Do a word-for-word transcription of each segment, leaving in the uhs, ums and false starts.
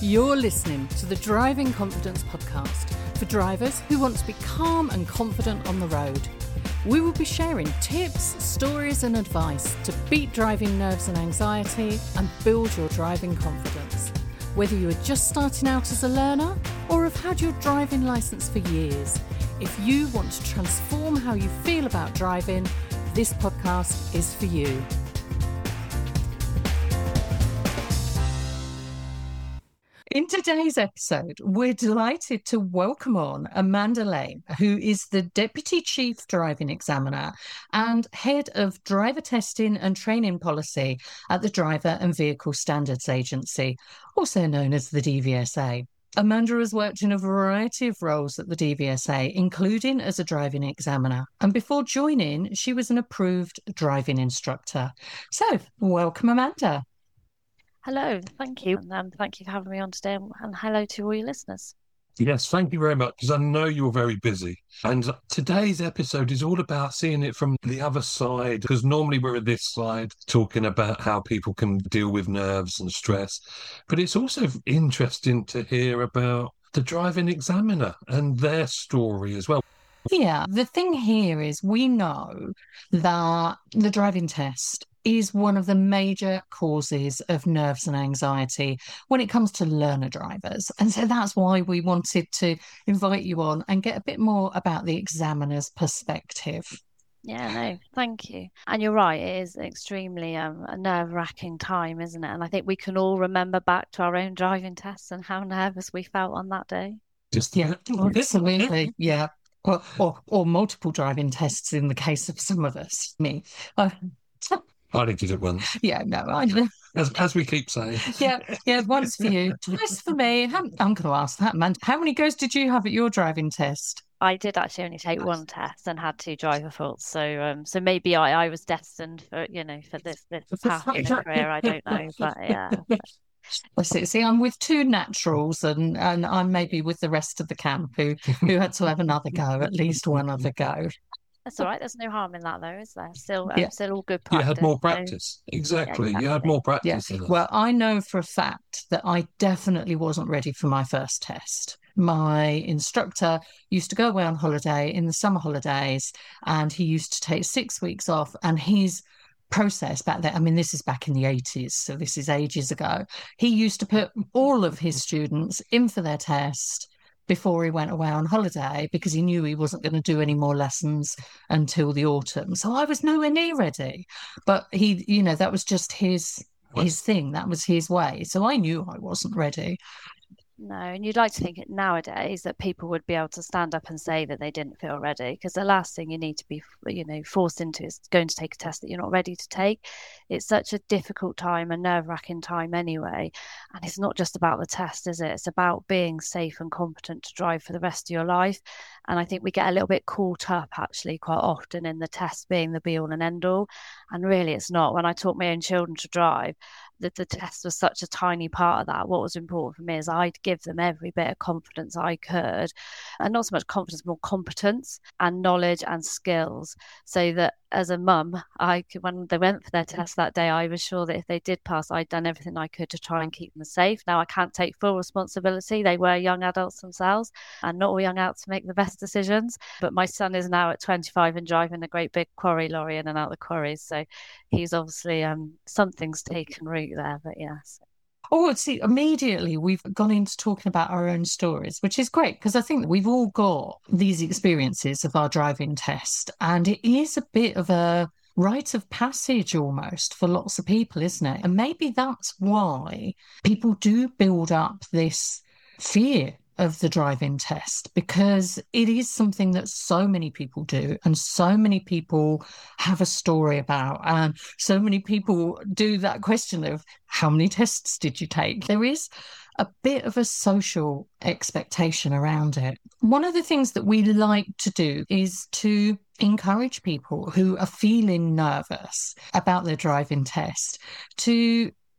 You're listening to the Driving Confidence podcast for drivers who want to be calm and confident on the road. We will be sharing tips, stories and advice to beat driving nerves and anxiety and build your driving confidence. Whether you are just starting out as a learner or have had your driving licence for years, if you want to transform how you feel about driving, this podcast is for you. In today's episode, we're delighted to welcome on Amanda Lane, who is the Deputy Chief Driving Examiner and Head of Driver Testing and Training Policy at the Driver and Vehicle Standards Agency, also known as the D V S A. Amanda has worked in a variety of roles at the D V S A, including as a driving examiner. And before joining, she was an approved driving instructor. So, welcome, Amanda. Hello, thank you. And um, thank you for having me on today. And hello to all your listeners. Yes, thank you very much, because I know you're very busy. And today's episode is all about seeing it from the other side, because normally we're at this side talking about how people can deal with nerves and stress. But it's also interesting to hear about the driving examiner and their story as well. Yeah, the thing here is we know that the driving test is one of the major causes of nerves and anxiety when it comes to learner drivers. And so that's why we wanted to invite you on and get a bit more about the examiner's perspective. Yeah, no, thank you. And you're right, it is extremely um, a nerve-wracking time, isn't it? And I think we can all remember back to our own driving tests and how nervous we felt on that day. Just yeah, absolutely, yeah. Or, or, or multiple driving tests in the case of some of us, me. Uh, I only did it once. Yeah, no, I know. As, as we keep saying. Yeah, yeah, once for you, twice for me. How, I'm going to ask that, man. How many goes did you have at your driving test? I did actually only take one test and had two driver faults. So, um, so maybe I, I was destined for, you know, for this this path in a career. I don't know, but yeah. I see. See, I'm with two naturals, and and I'm maybe with the rest of the camp who who had to have another go, at least one other go. That's all right. There's no harm in that, though, is there? Still, um, yeah. still all good practice. You had more practice. So... Exactly. Yeah, exactly. You had more practice. Yeah. Well, I know for a fact that I definitely wasn't ready for my first test. My instructor used to go away on holiday in the summer holidays, and he used to take six weeks off, and his process back then, I mean, this is back in the eighties, so this is ages ago. He used to put all of his students in for their test before he went away on holiday, because he knew he wasn't going to do any more lessons until the autumn. So I was nowhere near ready. But he, you know, that was just his his thing. That was his way. So I knew I wasn't ready. No, and you'd like to think it nowadays that people would be able to stand up and say that they didn't feel ready, because the last thing you need to be, you know, forced into is going to take a test that you're not ready to take. It's such a difficult time, a nerve-wracking time anyway. And it's not just about the test, is it? It's about being safe and competent to drive for the rest of your life. And I think we get a little bit caught up actually quite often in the test being the be-all and end-all. And really it's not. When I taught my own children to drive, that the test was such a tiny part of that. What was important for me is I'd give them every bit of confidence I could, and not so much confidence, more competence and knowledge and skills, so that as a mum, I could, when they went for their test that day, I was sure that if they did pass, I'd done everything I could to try and keep them safe. Now I can't take full responsibility. They were young adults themselves, and not all young adults make the best decisions. But my son is now at twenty-five and driving a great big quarry lorry in and out of the quarries, so he's obviously um something's taken root there. But yes. Oh, see, immediately we've gone into talking about our own stories, which is great, because I think that we've all got these experiences of our driving test, and it is a bit of a rite of passage almost for lots of people, isn't it? And maybe that's why people do build up this fear of the driving test, because it is something that so many people do and so many people have a story about, and so many people do that question of how many tests did you take? There is a bit of a social expectation around it. One of the things that we like to do is to encourage people who are feeling nervous about their driving test to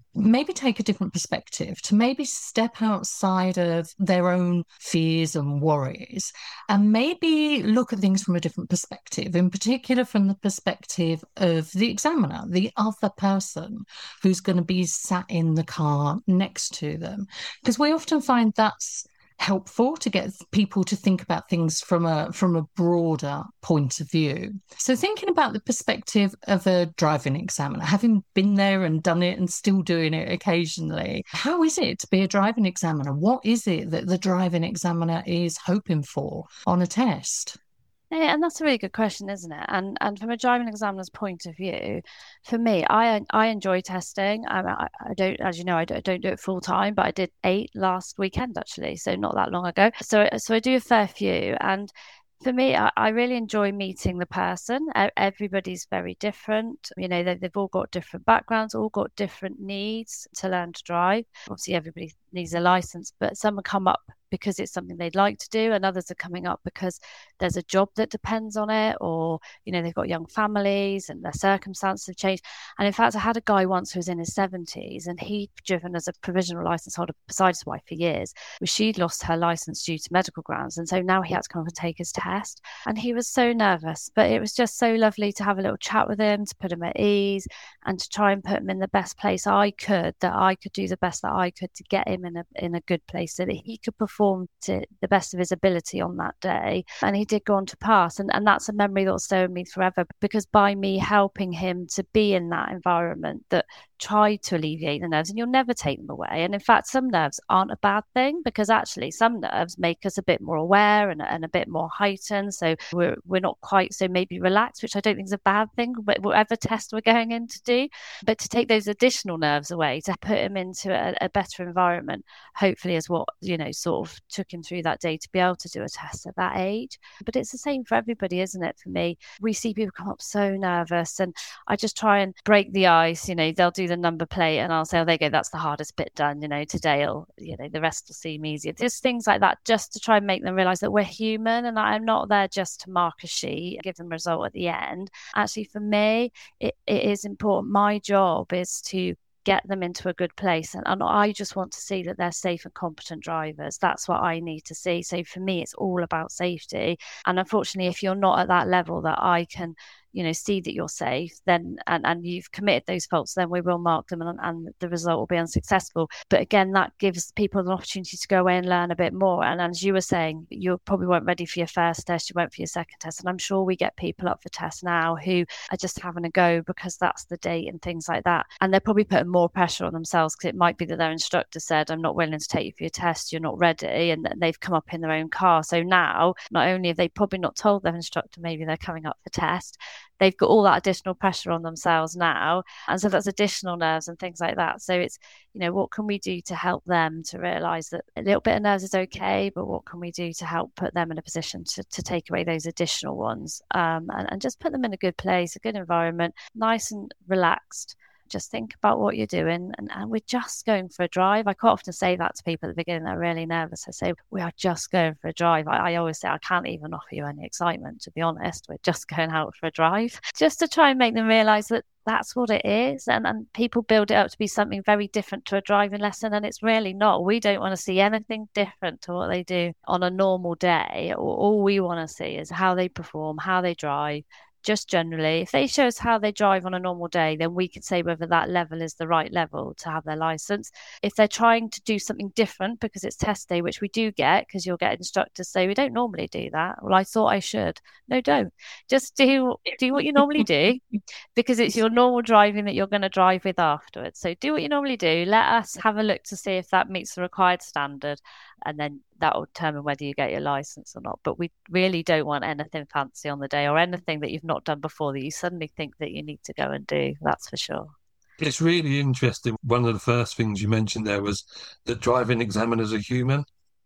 maybe take a different perspective, to maybe step outside of their own fears and worries, and maybe look at things from a different perspective, in particular from the perspective of the examiner, the other person who's going to be sat in the car next to them. Because we often find that's helpful to get people to think about things from a from a broader point of view. So thinking about the perspective of a driving examiner, having been there and done it and still doing it occasionally, how is it to be a driving examiner? What is it that the driving examiner is hoping for on a test? Yeah, and that's a really good question, isn't it? And and from a driving examiner's point of view, for me, I I enjoy testing. I, I, I don't, as you know, I don't, I don't do it full time, but I did eight last weekend actually, so not that long ago. So so I do a fair few, and for me, I, I really enjoy meeting the person. Everybody's very different. You know, they, they've all got different backgrounds, all got different needs to learn to drive. Obviously, everybody needs a license, but some come up because it's something they'd like to do, and others are coming up because there's a job that depends on it, or, you know, they've got young families and their circumstances have changed. And in fact, I had a guy once who was in his seventies, and he'd driven as a provisional license holder beside his wife for years, but she'd lost her license due to medical grounds, and so now he had to come and take his test, and he was so nervous. But it was just so lovely to have a little chat with him, to put him at ease, and to try and put him in the best place I could, that I could do the best that I could to get him in a in a good place so that he could perform to the best of his ability on that day. And he did go on to pass, and, and that's a memory that will stay with me forever, because by me helping him to be in that environment that tried to alleviate the nerves, and you'll never take them away. And in fact, some nerves aren't a bad thing, because actually some nerves make us a bit more aware and, and a bit more heightened, so we're we're not quite so maybe relaxed, which I don't think is a bad thing, but whatever test we're going in to do. But to take those additional nerves away, to put him into a, a better environment, hopefully is what, you know, sort of took him through that day to be able to do a test at that age. But it's the same for everybody, isn't it? For me, we see people come up so nervous, and I just try and break the ice. You know, they'll do the number plate and I'll say, oh, there you go, that's the hardest bit done, you know, today, will you know, the rest will seem easier. Just things like that, just to try and make them realize that we're human, and I'm not there just to mark a sheet and give them a result at the end. Actually, for me, it, it is important. My job is to get them into a good place, and, and I just want to see that they're safe and competent drivers. That's what I need to see. So for me, it's all about safety. And unfortunately, if you're not at that level that I can, you know, see that you're safe, then and, and you've committed those faults, then we will mark them, and, and the result will be unsuccessful. But again, that gives people an opportunity to go away and learn a bit more. And as you were saying, you probably weren't ready for your first test, you went for your second test. And I'm sure we get people up for tests now who are just having a go because that's the date and things like that. And they're probably putting more pressure on themselves, because it might be that their instructor said, I'm not willing to take you for your test, you're not ready, and they've come up in their own car. So now, not only have they probably not told their instructor maybe they're coming up for test, they've got all that additional pressure on themselves now. And so that's additional nerves and things like that. So it's, you know, what can we do to help them to realise that a little bit of nerves is okay, but what can we do to help put them in a position to, to take away those additional ones, um, and, and just put them in a good place, a good environment, nice and relaxed. Just think about what you're doing, and, and we're just going for a drive. I quite often say that to people at the beginning. They're really nervous. I say, we are just going for a drive. I, I always say, I can't even offer you any excitement, to be honest. We're just going out for a drive, just to try and make them realise that that's what it is. And, and people build it up to be something very different to a driving lesson, and it's really not. We don't want to see anything different to what they do on a normal day. All we want to see is how they perform, how they drive. Just generally, if they show us how they drive on a normal day, then we can say whether that level is the right level to have their license. If they're trying to do something different because it's test day, which we do get, because you'll get instructors say, we don't normally do that. Well, I thought I should. No, don't. Just do do what you normally do, because it's your normal driving that you're going to drive with afterwards. So do what you normally do. Let us have a look to see if that meets the required standard, and then that will determine whether you get your license or not. But we really don't want anything fancy on the day, or anything that you've not done before that you suddenly think that you need to go and do. That's for sure. It's really interesting. One of the first things you mentioned there was that driving examiners are human.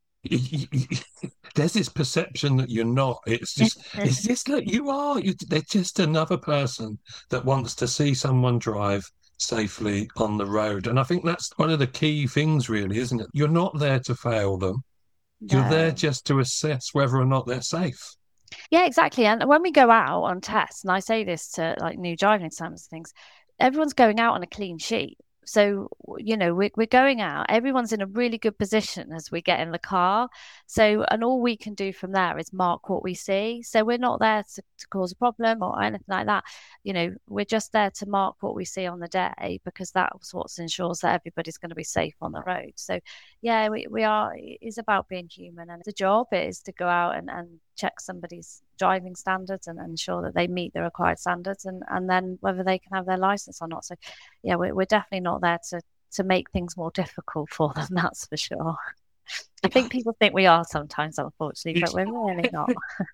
There's this perception that you're not. It's just, it's just like you are. You, they're just another person that wants to see someone drive safely on the road. And I think that's one of the key things, really, isn't it? You're not there to fail them. No. You're there just to assess whether or not they're safe. Yeah, exactly. And when we go out on tests, and I say this to like new driving exams and things, everyone's going out on a clean sheet. So, you know, we're, we're going out, everyone's in a really good position as we get in the car. So, and all we can do from there is mark what we see. So we're not there to, to cause a problem or anything like that. You know, we're just there to mark what we see on the day, because that's what ensures that everybody's going to be safe on the road. So, yeah, we, we are, it's about being human, and the job is to go out and, and check somebody's driving standards and ensure that they meet the required standards, and, and then whether they can have their license or not. So, yeah, we're, we're definitely not there to, to make things more difficult for them, that's for sure. I think people think we are sometimes, unfortunately, but we're really not.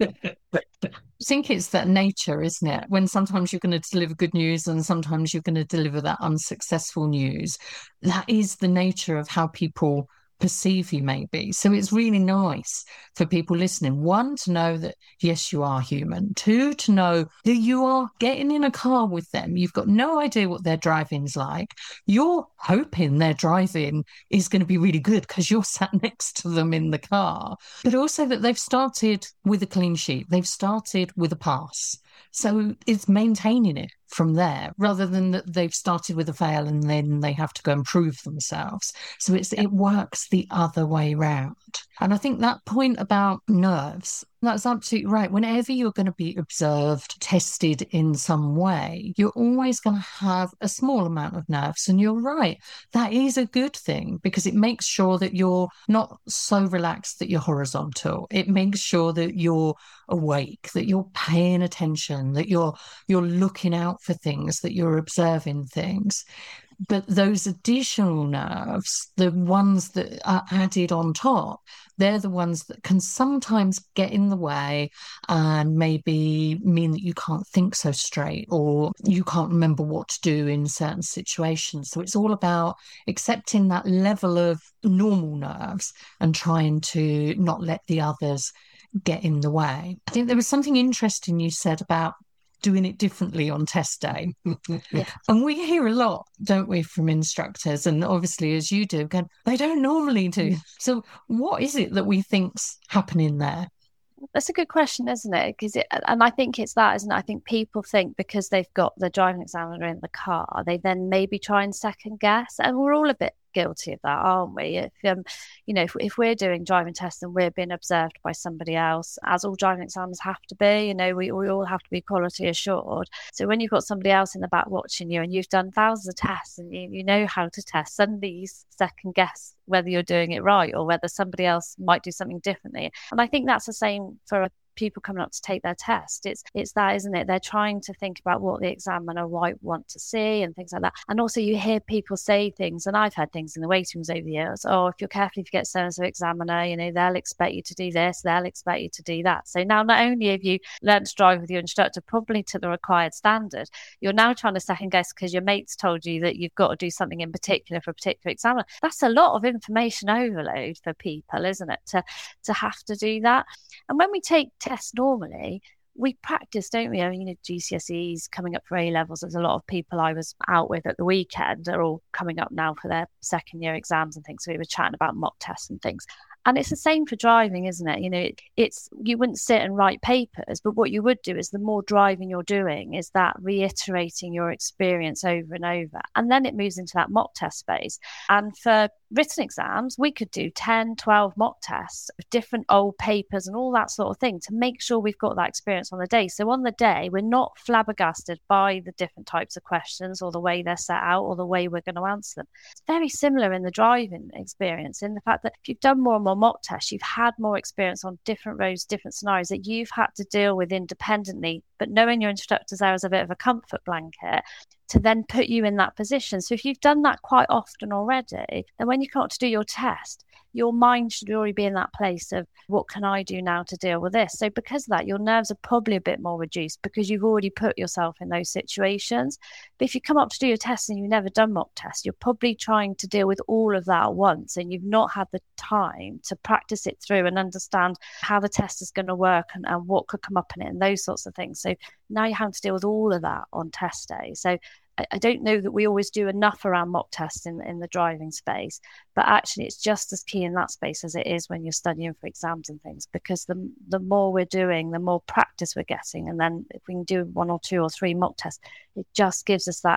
I think it's that nature, isn't it? When sometimes you're going to deliver good news and sometimes you're going to deliver that unsuccessful news. That is the nature of how people perceive you, maybe. So it's really nice for people listening, one, to know that yes, you are human. Two, to know that you are getting in a car with them. You've got no idea what their driving's like. You're hoping their driving is going to be really good because you're sat next to them in the car, but also that they've started with a clean sheet. They've started with a pass. So it's maintaining it from there, rather than that they've started with a fail and then they have to go and prove themselves. So it's it works the other way round. And I think that point about nerves, that's absolutely right. Whenever you're going to be observed, tested in some way, you're always going to have a small amount of nerves. And you're right, that is a good thing, because it makes sure that you're not so relaxed that you're horizontal. It makes sure that you're awake, that you're paying attention, that you're you're looking out for things, that you're observing things. But those additional nerves, the ones that are added on top, they're the ones that can sometimes get in the way and maybe mean that you can't think so straight, or you can't remember what to do in certain situations. So it's all about accepting that level of normal nerves and trying to not let the others get in the way. I think there was something interesting you said about doing it differently on test day. Yeah. And we hear a lot, don't we, from instructors, and obviously as you do, going, they don't normally do. So what is it that we think's happening there? That's a good question, isn't it? Because it, and I think it's that, isn't it? I think people think because they've got the driving examiner in the car, they then maybe try and second guess, and we're all a bit guilty of that, aren't we? If um, you know, if, if we're doing driving tests and we're being observed by somebody else, as all driving examiners have to be, you know, we, we all have to be quality assured. So when you've got somebody else in the back watching you and you've done thousands of tests and you, you know how to test, suddenly you second guess whether you're doing it right or whether somebody else might do something differently. And I think that's the same for people coming up to take their test. It's it's that, isn't it? They're trying to think about what the examiner might want to see and things like that. And also you hear people say things, and I've had things in the waiting rooms over the years, oh, if you're careful, if you get so-and-so examiner, you know, they'll expect you to do this, they'll expect you to do that. So now not only have you learned to drive with your instructor probably to the required standard, you're now trying to second guess because your mate's told you that you've got to do something in particular for a particular examiner. That's a lot of information overload for people, isn't it, to, to have to do that. And when we take tests normally, we practice, don't we? I mean, you know, G C S Es coming up for A levels. There's a lot of people I was out with at the weekend are all coming up now for their second year exams and things. So we were chatting about mock tests and things. And it's the same for driving, isn't it? You know, it, it's you wouldn't sit and write papers, but what you would do is the more driving you're doing is that reiterating your experience over and over. And then it moves into that mock test space. And for written exams, we could do ten, twelve mock tests of different old papers and all that sort of thing to make sure we've got that experience on the day. So on the day, we're not flabbergasted by the different types of questions or the way they're set out or the way we're going to answer them. It's very similar in the driving experience, in the fact that if you've done more and more mock tests, you've had more experience on different roads, different scenarios that you've had to deal with independently, but knowing your instructor's there as a bit of a comfort blanket to then put you in that position. So if you've done that quite often already, then when you come up to do your test, your mind should already be in that place of what can I do now to deal with this? So because of that, your nerves are probably a bit more reduced because you've already put yourself in those situations. But if you come up to do your test and you've never done mock tests, you're probably trying to deal with all of that at once and you've not had the time to practice it through and understand how the test is going to work and, and what could come up in it and those sorts of things. So now you're having to deal with all of that on test day. So I don't know that we always do enough around mock tests in, in the driving space, but actually it's just as key in that space as it is when you're studying for exams and things, because the the more we're doing, the more practice we're getting. And then if we can do one or two or three mock tests, it just gives us that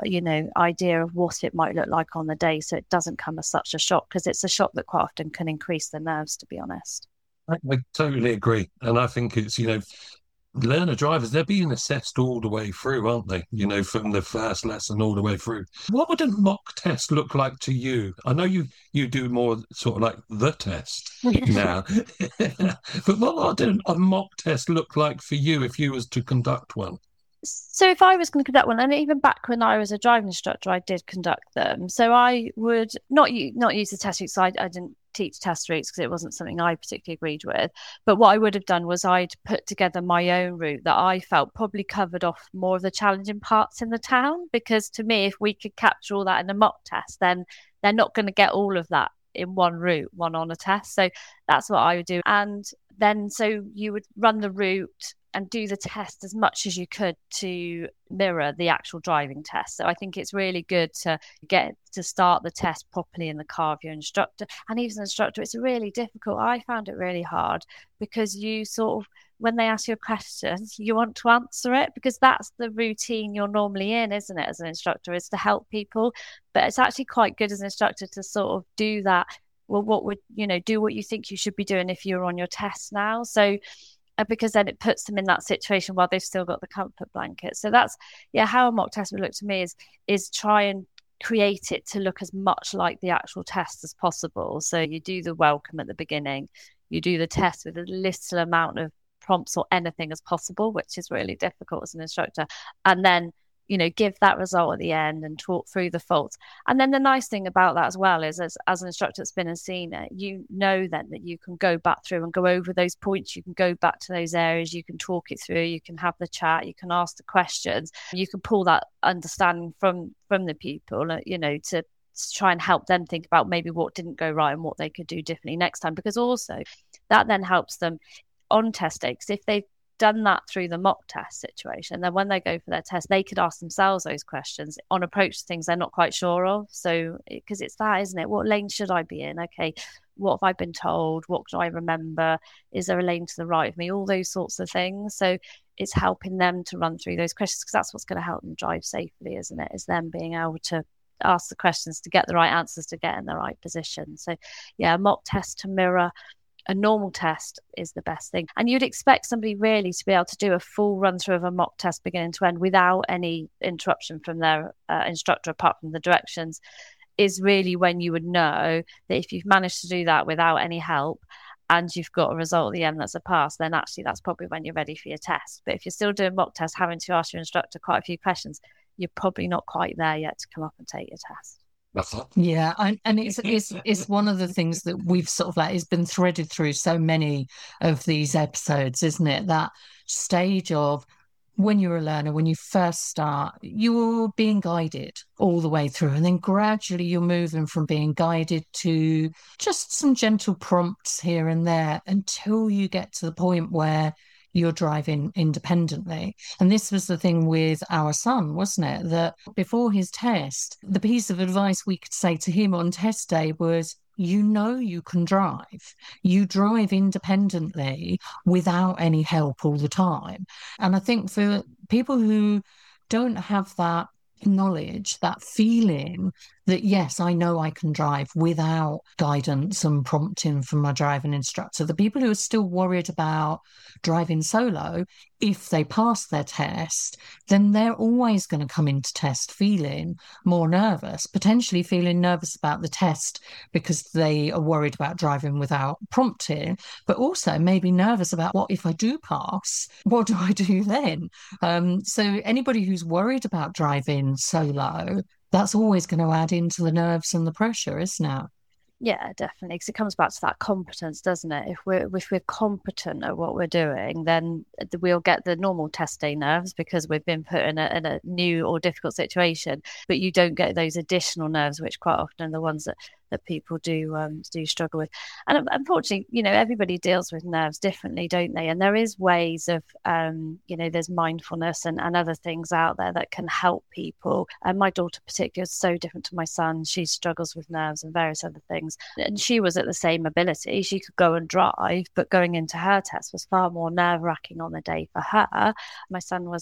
you know, idea of what it might look like on the day, so it doesn't come as such a shock, because it's a shock that quite often can increase the nerves, to be honest. I, I totally agree. And I think it's, you know, learner drivers, they're being assessed all the way through, aren't they? You know, from the first lesson all the way through. What would a mock test look like to you? I know you you do more sort of like the test now, but what would a mock test look like for you if you was to conduct one? So if I was going to conduct one, and even back when I was a driving instructor, I did conduct them. So I would not use, not use the test routes. I, I didn't teach test routes because it wasn't something I particularly agreed with. But what I would have done was I'd put together my own route that I felt probably covered off more of the challenging parts in the town. Because to me, if we could capture all that in a mock test, then they're not going to get all of that in one route, one on a test. So that's what I would do. And then so you would run the route and do the test as much as you could to mirror the actual driving test. So I think it's really good to get to start the test properly in the car of your instructor. And even as an instructor, it's really difficult. I found it really hard because you sort of, when they ask you a question, you want to answer it, because that's the routine you're normally in, isn't it, as an instructor, is to help people. But it's actually quite good as an instructor to sort of do that. Well, what would, you know, do what you think you should be doing if you're on your test now. So because then it puts them in that situation while they've still got the comfort blanket. So that's, yeah, how a mock test would look to me is is try and create it to look as much like the actual test as possible. So you do the welcome at the beginning, you do the test with a little amount of prompts or anything as possible, which is really difficult as an instructor. And then, you know, give that result at the end and talk through the faults. And then the nice thing about that as well is, as, as an instructor that's been and seen it, you know then that you can go back through and go over those points. You can go back to those areas, you can talk it through, you can have the chat, you can ask the questions, you can pull that understanding from from the people, you know, to try and help them think about maybe what didn't go right and what they could do differently next time. Because also that then helps them on test day, because if they've done that through the mock test situation, then when they go for their test, they could ask themselves those questions on approach to things they're not quite sure of. So because it's that, isn't it? What lane should I be in? Okay, what have I been told? What do I remember? Is there a lane to the right of me? All those sorts of things. So it's helping them to run through those questions, because that's what's going to help them drive safely, isn't it? Is them being able to ask the questions to get the right answers, to get in the right position. So yeah, a mock test to mirror a normal test is the best thing. And you'd expect somebody really to be able to do a full run through of a mock test beginning to end without any interruption from their uh, instructor, apart from the directions, is really when you would know that if you've managed to do that without any help and you've got a result at the end that's a pass, then actually that's probably when you're ready for your test. But if you're still doing mock tests, having to ask your instructor quite a few questions, you're probably not quite there yet to come up and take your test. Yeah, and, and it's it's it's one of the things that we've sort of like, it's been threaded through so many of these episodes, isn't it? That stage of when you're a learner, when you first start, you're being guided all the way through, and then gradually you're moving from being guided to just some gentle prompts here and there until you get to the point where you're driving independently. And this was the thing with our son, wasn't it? That before his test, the piece of advice we could say to him on test day was, you know you can drive. You drive independently without any help all the time. And I think for people who don't have that knowledge, that feeling that, yes, I know I can drive without guidance and prompting from my driving instructor, the people who are still worried about driving solo, if they pass their test, then they're always going to come into test feeling more nervous, potentially feeling nervous about the test because they are worried about driving without prompting, but also maybe nervous about, what if I do pass? What do I do then? Um, so anybody who's worried about driving solo, that's always going to add into the nerves and the pressure, isn't it? Yeah, definitely, because it comes back to that competence, doesn't it? If we're if we're competent at what we're doing, then we'll get the normal test day nerves because we've been put in a, in a new or difficult situation. But you don't get those additional nerves, which quite often are the ones that that people do um, do struggle with. And unfortunately, you know, everybody deals with nerves differently, don't they? And there is ways of, um, you know, there's mindfulness and, and other things out there that can help people. And my daughter particularly is so different to my son. She struggles with nerves and various other things. And she was at the same ability. She could go and drive, but going into her test was far more nerve-wracking on the day for her. My son was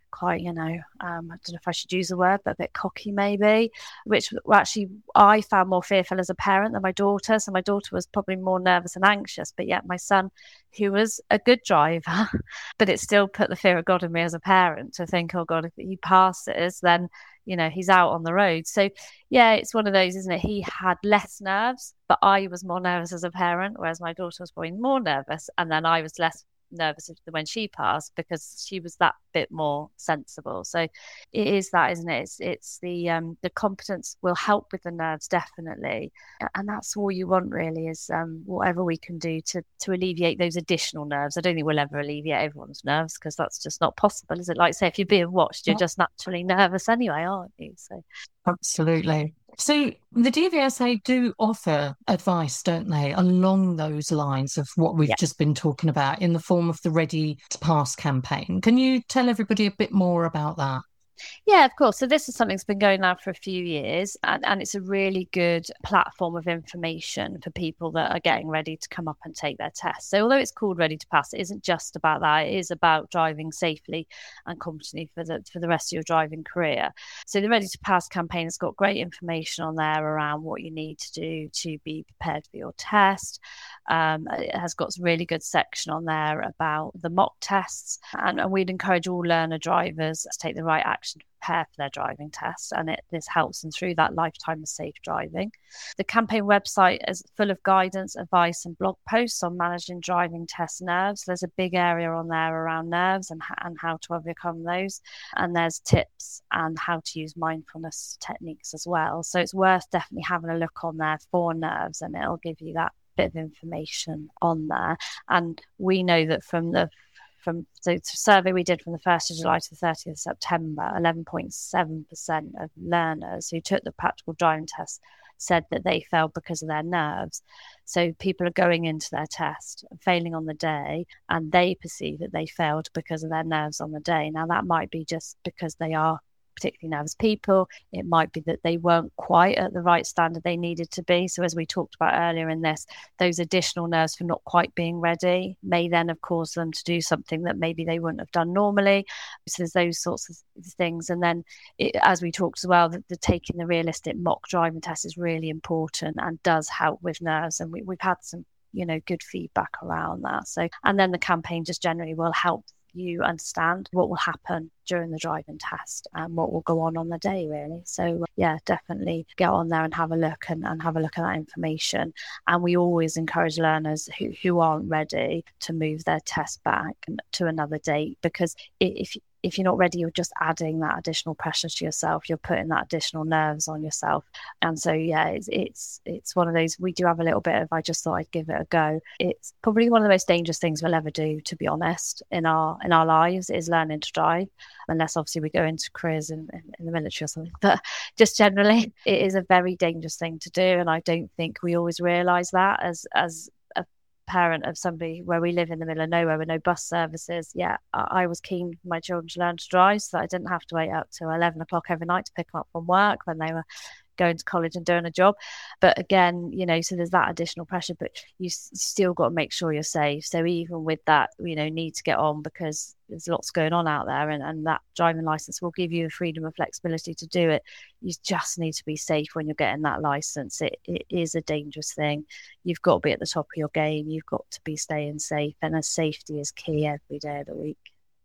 quite, you know, um, I don't know if I should use the word, but a bit cocky maybe, which actually I found more fearful as a parent than my daughter. So my daughter was probably more nervous and anxious, but yet my son, who was a good driver, but it still put the fear of God in me as a parent to think, oh God, if he passes, then, you know, he's out on the road. So yeah, it's one of those, isn't it? He had less nerves, but I was more nervous as a parent, whereas my daughter was probably more nervous. And then I was less nervous when she passed because she was that bit more sensible. So it is that, isn't it? It's, it's the um the competence will help with the nerves, definitely, and that's all you want really, is um whatever we can do to to alleviate those additional nerves. I don't think we'll ever alleviate everyone's nerves because that's just not possible, is it? Like, say, if you're being watched, you're just naturally nervous anyway, aren't you? So absolutely. So the D V S A do offer advice, don't they, along those lines of what we've yeah. just been talking about in the form of the Ready to Pass campaign. Can you tell everybody a bit more about that? Yeah, of course. So this is something that's been going on for a few years, and, and it's a really good platform of information for people that are getting ready to come up and take their test. So although it's called Ready to Pass, it isn't just about that. It is about driving safely and competently for the for the rest of your driving career. So the Ready to Pass campaign has got great information on there around what you need to do to be prepared for your test. Um, it has got a really good section on there about the mock tests, and, and we'd encourage all learner drivers to take the right action to prepare for their driving tests, and it this helps them through that lifetime of safe driving. The campaign website is full of guidance, advice and blog posts on managing driving test nerves. There's a big area on there around nerves and, and how to overcome those, and there's tips and how to use mindfulness techniques as well. So it's worth definitely having a look on there for nerves, and it'll give you that bit of information on there. And we know that from the From so the survey we did from the first of July to the thirtieth of September, eleven point seven percent of learners who took the practical driving test said that they failed because of their nerves. So people are going into their test, failing on the day, and they perceive that they failed because of their nerves on the day. Now, that might be just because they are particularly nervous people. It might be that they weren't quite at the right standard they needed to be. So as we talked about earlier in this, those additional nerves for not quite being ready may then have caused them to do something that maybe they wouldn't have done normally. So there's those sorts of things. And then it, as we talked as well, the, the taking the realistic mock driving test is really important and does help with nerves. And we, we've had some, you know, good feedback around that. So, and then the campaign just generally will help you understand what will happen during the driving test and what will go on on the day, really. So yeah, definitely get on there and have a look and, and have a look at that information. And we always encourage learners who, who aren't ready to move their test back to another date, because if if you're not ready, you're just adding that additional pressure to yourself. You're putting that additional nerves on yourself. And so, yeah, it's it's it's one of those, we do have a little bit of, I just thought I'd give it a go. It's probably one of the most dangerous things we'll ever do, to be honest, in our in our lives, is learning to drive, unless obviously we go into careers in, in, in the military or something. But just generally, it is a very dangerous thing to do. And I don't think we always realise that as as parent of somebody where we live in the middle of nowhere with no bus services. Yeah, I was keen for my children to learn to drive so that I didn't have to wait up till eleven o'clock every night to pick them up from work when they were going to college and doing a job. But again, you know, so there's that additional pressure, but you s- still got to make sure you're safe. So even with that, you know, need to get on, because there's lots going on out there, and, and that driving license will give you the freedom and flexibility to do it. You just need to be safe when you're getting that license. It, it is a dangerous thing. You've got to be at the top of your game. You've got to be staying safe, and as safety is key every day of the week.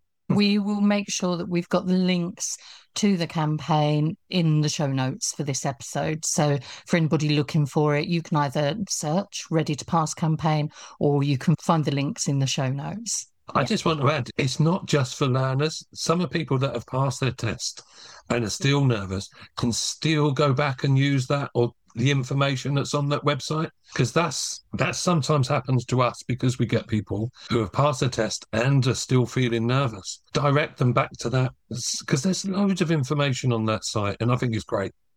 We will make sure that we've got the links to the campaign in the show notes for this episode. So for anybody looking for it, you can either search Ready to Pass campaign, or you can find the links in the show notes. I just want to add, it's not just for learners. Some of people that have passed their test and are still nervous can still go back and use that, or the information that's on that website, because that's that sometimes happens to us, because we get people who have passed the test and are still feeling nervous. Direct them back to that, because there's loads of information on that site, and I think it's great.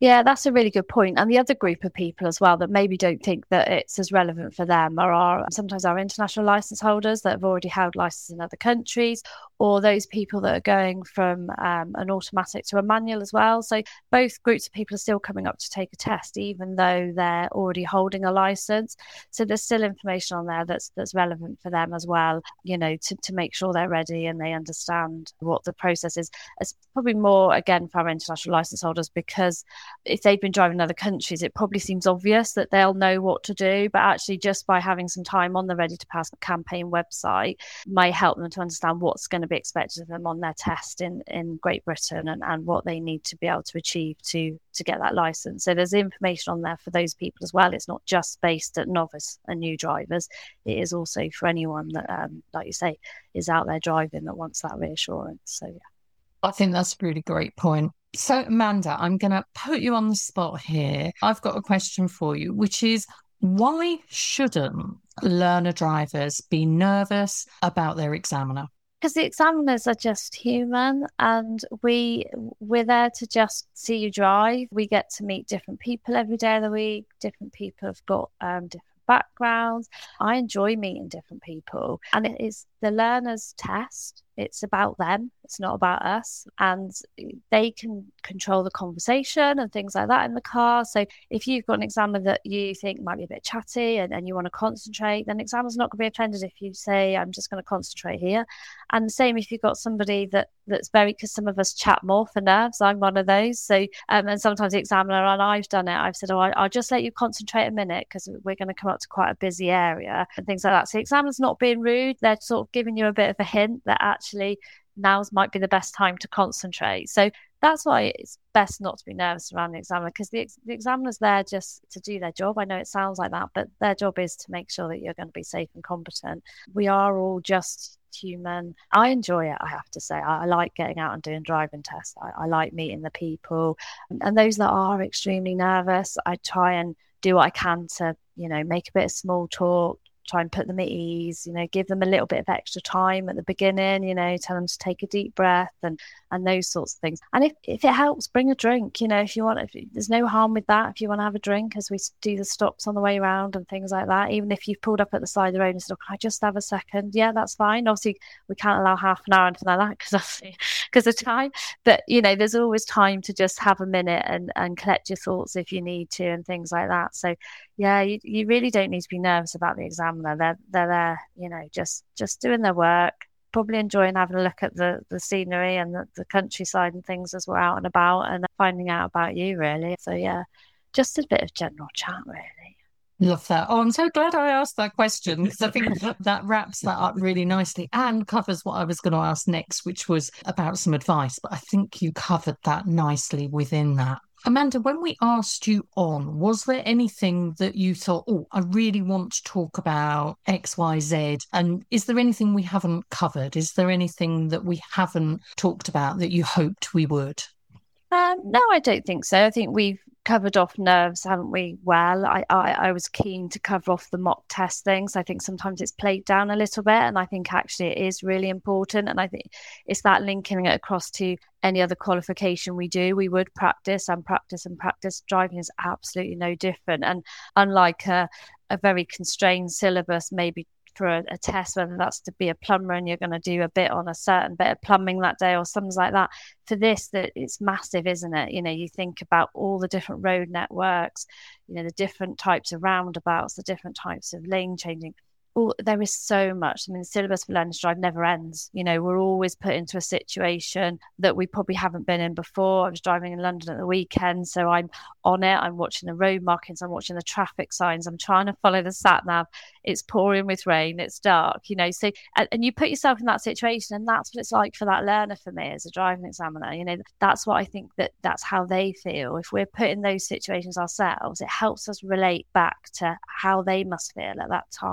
Yeah, that's a really good point. And the other group of people as well that maybe don't think that it's as relevant for them are our, sometimes our international license holders that have already held licenses in other countries, or those people that are going from um, an automatic to a manual as well. So both groups of people are still coming up to take a test, even though they're already holding a license. So there's still information on there that's that's relevant for them as well, you know, to, to make sure they're ready and they understand what the process is. It's probably more, again, for our international license holders, because if they've been driving in other countries, it probably seems obvious that they'll know what to do. But actually, just by having some time on the Ready to Pass campaign website may help them to understand what's going to be expected of them on their test in, in Great Britain, and, and what they need to be able to achieve to, to get that license. So there's information on there for those people as well. It's not just based at novice and new drivers. It is also for anyone that, um, like you say, is out there driving that wants that reassurance. So, yeah. I think that's a really great point. So, Amanda, I'm going to put you on the spot here. I've got a question for you, which is, why shouldn't learner drivers be nervous about their examiner? Because the examiners are just human, and we, we're there to just see you drive. We get to meet different people every day of the week. Different people have got um, different backgrounds. I enjoy meeting different people, and it is the learner's test. It's about them. It's not about us. And they can control the conversation and things like that in the car. So if you've got an examiner that you think might be a bit chatty and, and you want to concentrate, then the examiner's not going to be offended if you say, I'm just going to concentrate here. And the same if you've got somebody that that's very, because some of us chat more for nerves. I'm one of those. So, um, and sometimes the examiner, and I've done it, I've said, oh, I, I'll just let you concentrate a minute because we're going to come up to quite a busy area and things like that. So the examiner's not being rude. They're sort of giving you a bit of a hint that actually now's might be the best time to concentrate. So that's why it's best not to be nervous around the examiner, because the, the examiner's there just to do their job. I know it sounds like that, but their job is to make sure that you're going to be safe and competent. We are all just human. I enjoy it, I have to say. I, I like getting out and doing driving tests. I, I like meeting the people. And, and those that are extremely nervous, I try and do what I can to, you know, make a bit of small talk, try and put them at ease, you know, give them a little bit of extra time at the beginning, you know, tell them to take a deep breath and and those sorts of things. And if, if it helps, bring a drink, you know, if you want, if, there's no harm with that. If you want to have a drink as we do the stops on the way around and things like that, even if you've pulled up at the side of the road and said, oh, can I just have a second? Yeah, that's fine. Obviously, we can't allow half an hour or anything like that because that's because of time. But, you know, there's always time to just have a minute and, and collect your thoughts if you need to and things like that. So, yeah, you, you really don't need to be nervous about the examiner. They're they're there, you know, just just doing their work, probably enjoying having a look at the, the scenery and the, the countryside and things as we're out and about, and finding out about you, really. So, yeah, just a bit of general chat, really. Love that. Oh, I'm so glad I asked that question, because I think that, that wraps that up really nicely and covers what I was going to ask next, which was about some advice. But I think you covered that nicely within that. Amanda, when we asked you on, was there anything that you thought, oh, I really want to talk about X, Y, Z? And is there anything we haven't covered? Is there anything that we haven't talked about that you hoped we would? Um, no, I don't think so. I think we've covered off nerves, haven't we? Well, I, I, I was keen to cover off the mock test things. I think sometimes it's played down a little bit, and I think actually it is really important. And I think it's that linking it across to any other qualification we do. We would practice and practice and practice. Driving is absolutely no different. And unlike a, a very constrained syllabus, maybe for a, a test, whether that's to be a plumber and you're going to do a bit on a certain bit of plumbing that day or something like that. For this, that it's massive, isn't it? You know, you think about all the different road networks, you know, the different types of roundabouts, the different types of lane changing. Oh, there is so much. I mean, the syllabus for Learning to Drive never ends. You know, we're always put into a situation that we probably haven't been in before. I was driving in London at the weekend, so I'm on it. I'm watching the road markings. I'm watching the traffic signs. I'm trying to follow the sat nav. It's pouring with rain. It's dark, you know. So, and, and you put yourself in that situation, and that's what it's like for that learner, for me, as a driving examiner. You know, that's what I think that that's how they feel. If we're put in those situations ourselves, it helps us relate back to how they must feel at that time.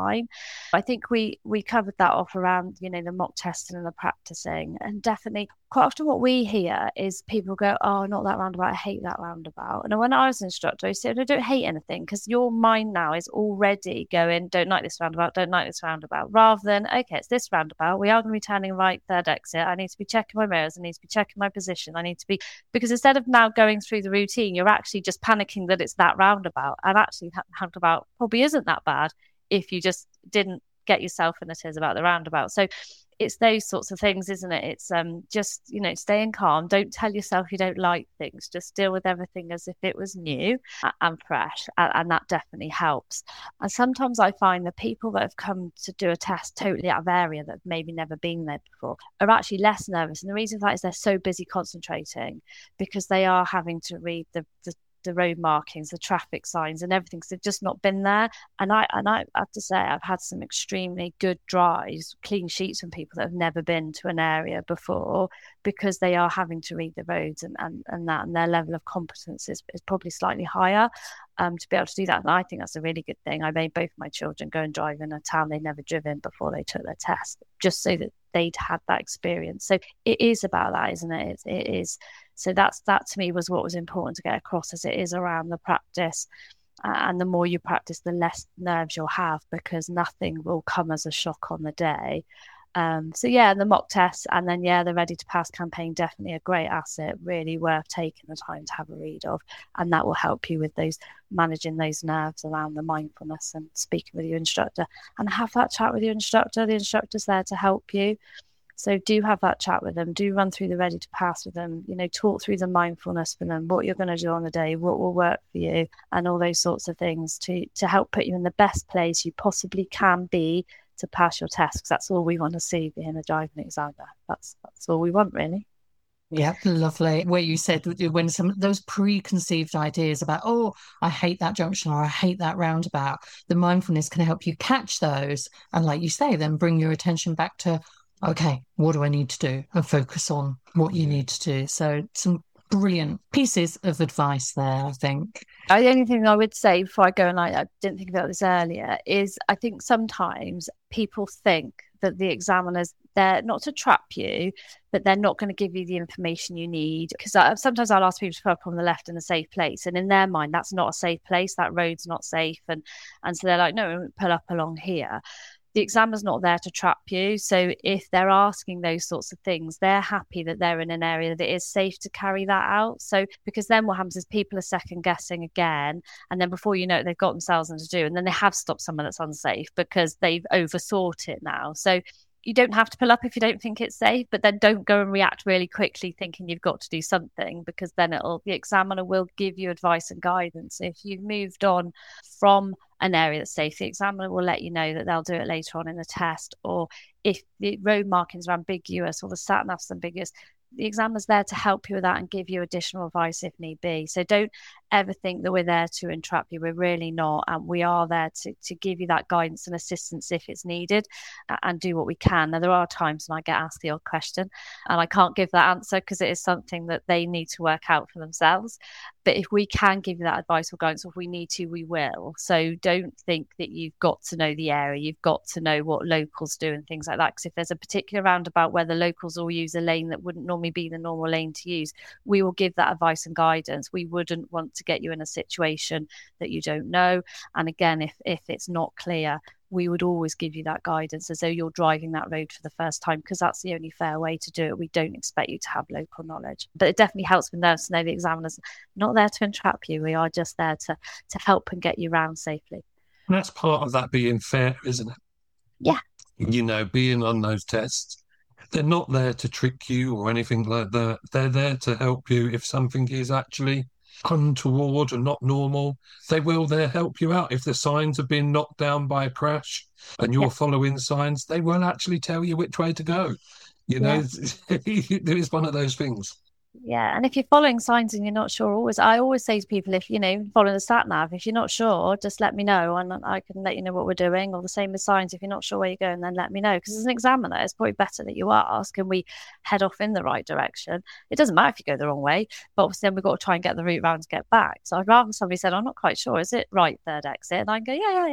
I think we we covered that off around, you know, the mock testing and the practicing. And definitely quite often what we hear is people go, oh, not that roundabout, I hate that roundabout. And when I was an instructor, I said, I don't hate anything, because your mind now is already going, don't like this roundabout, don't like this roundabout, rather than, okay, it's this roundabout, we are going to be turning right, third exit, I need to be checking my mirrors, I need to be checking my position, I need to be, because instead of now going through the routine, you're actually just panicking that it's that roundabout, and actually that roundabout probably isn't that bad if you just didn't get yourself in a tiz about the roundabout. So it's those sorts of things, isn't it? It's um just, you know, staying calm. Don't tell yourself you don't like things. Just deal with everything as if it was new and fresh. And, and that definitely helps. And sometimes I find the people that have come to do a test totally out of area that have maybe never been there before are actually less nervous. And the reason for that is they're so busy concentrating, because they are having to read the, the the road markings, the traffic signs and everything, because they've just not been there. And I and I have to say, I've had some extremely good drives, clean sheets from people that have never been to an area before, because they are having to read the roads and, and, and that, and their level of competence is, is probably slightly higher um, to be able to do that. And I think that's a really good thing. I made both my children go and drive in a town they'd never driven before they took their test, just so that they'd had that experience. So it is about that, isn't it? It, it is. So that's that to me was what was important to get across, as it is around the practice. Uh, and the more you practice, the less nerves you'll have, because nothing will come as a shock on the day. Um, so yeah, the mock tests, and then yeah, the Ready to Pass campaign, definitely a great asset, really worth taking the time to have a read of, and that will help you with those managing those nerves around the mindfulness and speaking with your instructor, and have that chat with your instructor. The instructor's there to help you. So do have that chat with them, do run through the Ready to Pass with them, you know, talk through the mindfulness with them, what you're going to do on the day, what will work for you, and all those sorts of things to to help put you in the best place you possibly can be to pass your test, because that's all we want to see being a driving examiner. That's that's all we want, really. Yeah, lovely. Where you said when some those preconceived ideas about, oh, I hate that junction or I hate that roundabout, the mindfulness can help you catch those, and like you say, then bring your attention back to, okay, what do I need to do, and focus on what you need to do. So some brilliant pieces of advice there, I think. The only thing I would say before I go, and I, I didn't think about this earlier, is I think sometimes people think that the examiners, they're not to trap you, but they're not going to give you the information you need. Because sometimes I'll ask people to pull up on the left in a safe place, and in their mind, that's not a safe place, that road's not safe. And, and so they're like, no, pull up along here. The examiner's not there to trap you. So if they're asking those sorts of things, they're happy that they're in an area that it is safe to carry that out. So because then what happens is people are second guessing again. And then before you know it, they've got themselves into do. And then they have stopped someone that's unsafe because they've overthought it now. So you don't have to pull up if you don't think it's safe, but then don't go and react really quickly thinking you've got to do something, because then it'll the examiner will give you advice and guidance. If you've moved on from an area that's safe, the examiner will let you know that they'll do it later on in the test. Or if the road markings are ambiguous or the sat nav's ambiguous, the examiner's there to help you with that and give you additional advice if need be. So don't ever think that we're there to entrap you. We're really not. And we are there to, to give you that guidance and assistance if it's needed, and do what we can. Now, there are times when I get asked the odd question and I can't give that answer because it is something that they need to work out for themselves. But if we can give you that advice or guidance, or if we need to, we will. So don't think that you've got to know the area. You've got to know what locals do and things like that. Because if there's a particular roundabout where the locals all use a lane that wouldn't normally be the normal lane to use, we will give that advice and guidance. We wouldn't want to get you in a situation that you don't know. And again, if if it's not clear, we would always give you that guidance as though you're driving that road for the first time, because that's the only fair way to do it. We don't expect you to have local knowledge. But it definitely helps with nerves to know the examiner's not there to entrap you. We are just there to to help and get you around safely. And that's part of that being fair, isn't it? Yeah. You know, being on those tests, they're not there to trick you or anything like that. They're there to help you if something is actually untoward or not normal. They will there help you out. If the signs have been knocked down by a crash and you're yeah. following signs, they will actually tell you which way to go. You know, yeah. There is one of those things. Yeah, and if you're following signs and you're not sure, always I always say to people, if you know, follow the sat nav, if you're not sure, just let me know and I can let you know what we're doing. Or the same with signs, if you're not sure where you're going, then let me know. Because as an examiner, it's probably better that you ask and we head off in the right direction. It doesn't matter if you go the wrong way, but obviously then we've got to try and get the route round to get back. So I'd rather somebody said, I'm not quite sure, is it right third exit? And I can go, yeah, yeah, it is.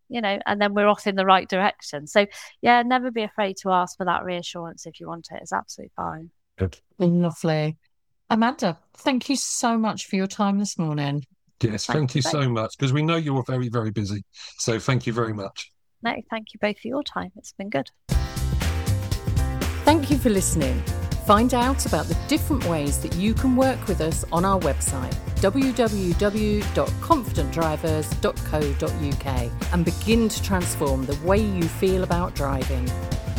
you know, and then we're off in the right direction. So yeah, never be afraid to ask for that reassurance if you want it. It's absolutely fine. Good. Lovely. Amanda, thank you so much for your time this morning. Yes, thank, thank you so much, because we know you're very, very busy. So thank you very much. No, thank you both for your time. It's been good. Thank you for listening. Find out about the different ways that you can work with us on our website, w w w dot confident drivers dot co dot u k, and begin to transform the way you feel about driving.